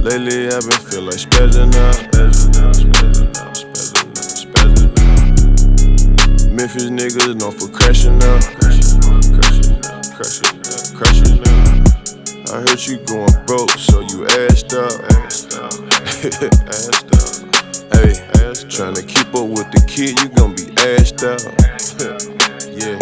Lately I've been feel like spazzing out. Memphis niggas known for crashing out. Crashing out. I heard you going broke, so you assed out. Hey, tryna keep up with the kid, you gon' be assed out. Yeah.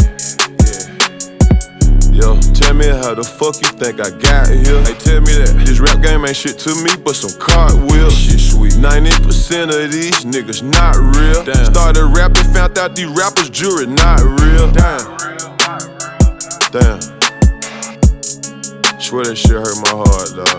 Yo, tell me how the fuck you think I got here? Hey, tell me that this rap game ain't shit to me but some cartwheels. Shit sweet. 90% of these niggas not real. Damn. Started rapping, found out these rappers jury not real. Damn. Swear that shit hurt my heart, dog.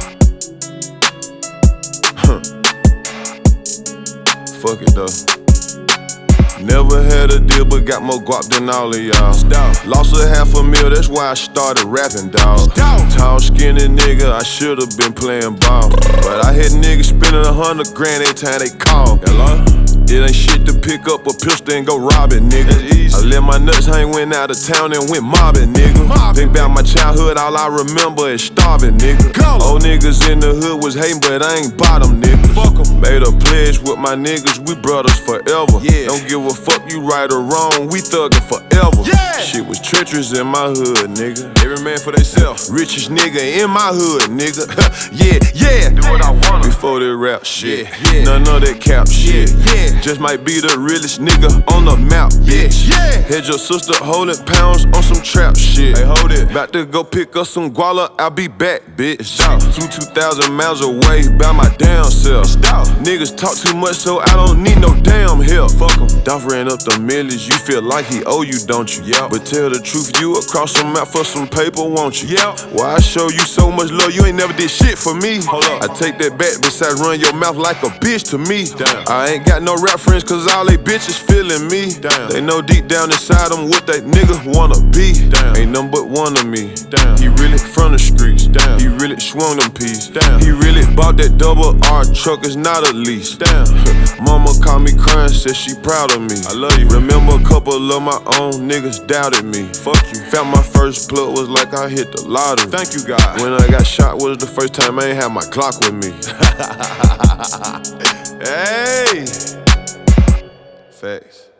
Fuck it though. Never had a deal, but got more guap than all of y'all. Lost a $500,000, that's why I started rapping, dawg. Tall, skinny nigga, I should've been playing ball. But I had niggas spending $100 grand every time they call. Hello? It ain't shit to pick up a pistol and go rob it, nigga. I let my nuts hang, went out of town and went mobbing, nigga. Think about my childhood, all I remember is starving, nigga. Old niggas in the hood was hating, but I ain't bottom, nigga. Fuck 'em. Made a pledge with my niggas, we brothers forever. Yeah. Don't give a fuck you right or wrong, we thuggin' forever. Yeah. Shit was treacherous in my hood, nigga. Every man for theyself. Richest nigga in my hood, nigga. Yeah. Do what I want. Before that rap shit. Yeah. None of that cap shit. Yeah. Just might be the realest nigga on the map, bitch. Yeah. Had your sister holding pounds on some trap shit. Hey, hold it. About to go pick up some guala, I'll be back, bitch. Flew 2,000 miles away by my damn self. Niggas talk too much, so I don't need no damn help. Fuck 'em. Dolph ran up the millions, you feel like he owe you, don't you? Yeah. But tell the truth, you across the map for some paper, won't you? Yeah. Why I show you so much love, you ain't never did shit for me. Hold up. I take that back, besides run your mouth like a bitch to me. Damn. I ain't got no rap friends, cause all they bitches feeling me. Damn. They know deep down inside them what that nigga wanna be. Damn. Ain't none but one of me. Damn. He really from the streets. Damn. He really swung them peas. Damn. He really bought that double R truck, it's not a lease. Damn. Mama called me crying, said she proud of me. I love you. Remember a couple of my own niggas doubted me. Fuck you. Found my first plug, was like I hit the lottery. Thank you, God. When I got shot was the first time I ain't had my Glock with me. Hey. Facts.